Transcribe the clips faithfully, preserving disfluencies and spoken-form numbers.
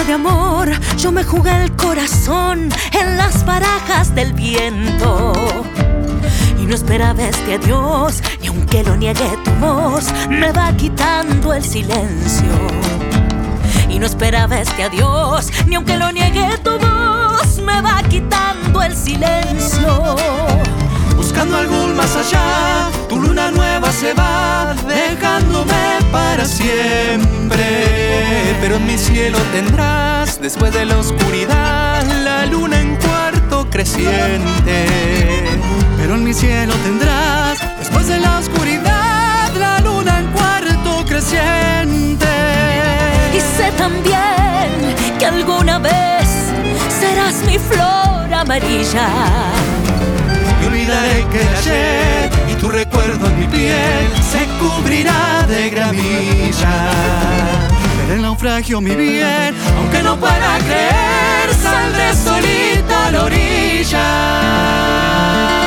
de amor yo me jugué el corazón en las barajas del viento. Y no esperaba este adiós, ni aunque lo niegue tu voz, me va quitando el silencio. Y no esperaba este adiós, ni aunque lo niegue tu voz, me va quitando el silencio. Buscando algún más allá, tu luna nueva se va, dejándome para siempre. Pero en mi cielo tendrás, después de la oscuridad, la luna en cuarto creciente. Pero en mi cielo tendrás, después de la oscuridad, la luna en cuarto creciente. Y sé también que alguna vez serás mi flor amarilla. Y olvidaré que el ayer y tu recuerdo en mi piel se cubrirá de gramilla. Pero el naufragio, mi bien, aunque no pueda creer, saldré solito a la orilla.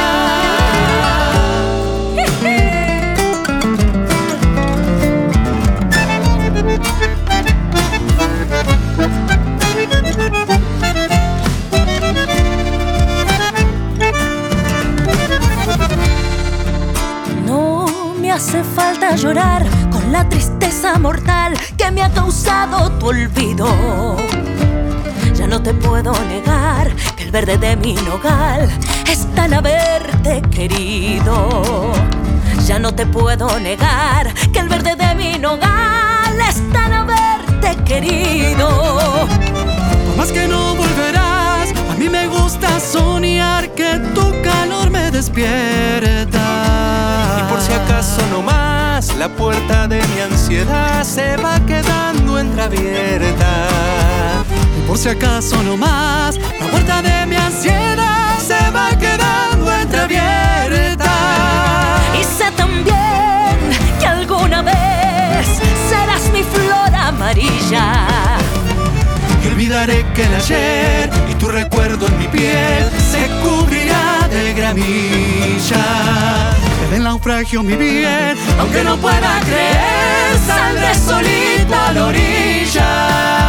Hace falta llorar con la tristeza mortal que me ha causado tu olvido. Ya no te puedo negar que el verde de mi nogal está en haberte querido. Ya no te puedo negar que el verde de mi nogal está en haberte querido. Por más que no volverás, a mí me gusta soñar que tu calor me despierta. Y por si acaso no más, la puerta de mi ansiedad se va quedando entreabierta. Y por si acaso no más, la puerta de mi ansiedad se va quedando entreabierta. Y sé también que alguna vez serás mi flor amarilla. Y olvidaré que el ayer y tu recuerdo en mi piel se cubrirá de gramilla. Del naufragio, mi bien, aunque no pueda creer, saldré solito a la orilla.